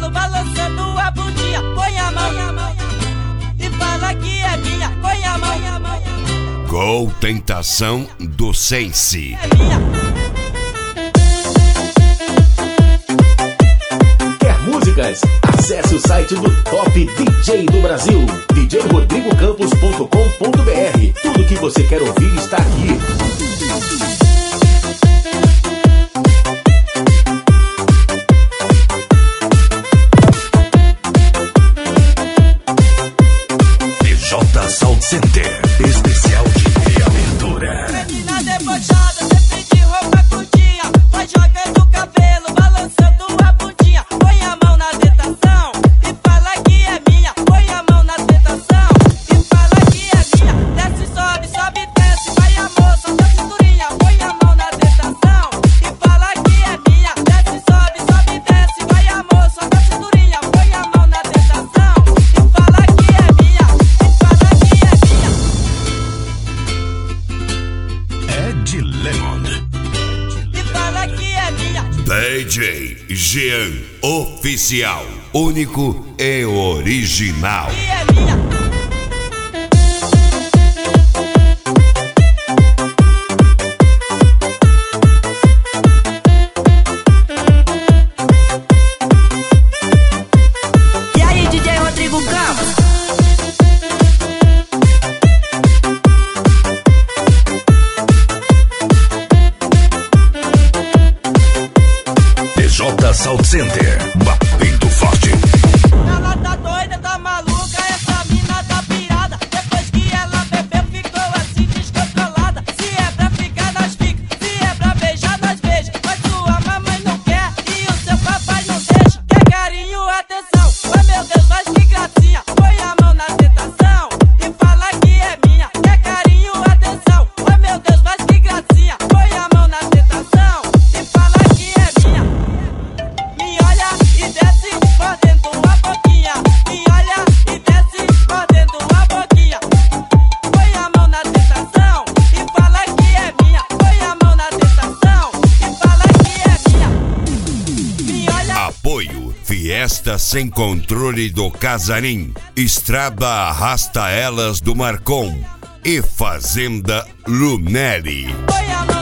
cabelo, balançando a bundinha. Põe a mão e fala que é minha. Põe a mão. Gol Tentação do Sense. É minha. Quer músicas? Acesse o site do Top DJ do Brasil, djrodrigocampos.com.br. Tudo que você quer ouvir está aqui. PJ Sound Center, especial de reabertura. Menina debochada, sempre de roupa curtinha. Vai jogando o cabelo, balançando a bundinha. Põe a mão na tentação e fala que é minha. Põe a mão na tentação e fala que é minha. Desce, sobe, sobe, desce. Vai a moça da cinturinha. Põe a mão na tentação e fala que é minha. Desce, sobe, sobe, desce. Vai a moça da cinturinha. Põe a mão na tentação e fala que é minha. E fala que é minha. Ed Lemon. E fala que é minha. DJ Jean Oficial. Único e original. Que é minha. E aí, DJ Rodrigo Campos? PJ Sound Center, batendo forte. Ela tá doida, tá maluca, essa mina tá pirada. Depois que ela bebeu, ficou assim descontrolada. Se é pra ficar, nós fica. Se é pra beijar, nós beija. Mas sua mamãe não quer e o seu papai não deixa. Quer carinho, atenção. Ai meu Deus, mas que gracinha. Põe a mão na tentação e fala que é minha. Quer carinho, atenção. Ai meu Deus, mas que gracinha. Põe a mão na tentação e fala que é minha. Me olha e desce, mordendo a boquinha. Me olha e desce, mordendo a boquinha. Põe a mão na tentação e fala que é minha. Põe a mão na tentação e fala que é minha. Me olha. Apoio Fiesta Sem Controle do Casarim, Estrada Arrasta Elas do Marcon e Fazenda Lunelli. Põe a mão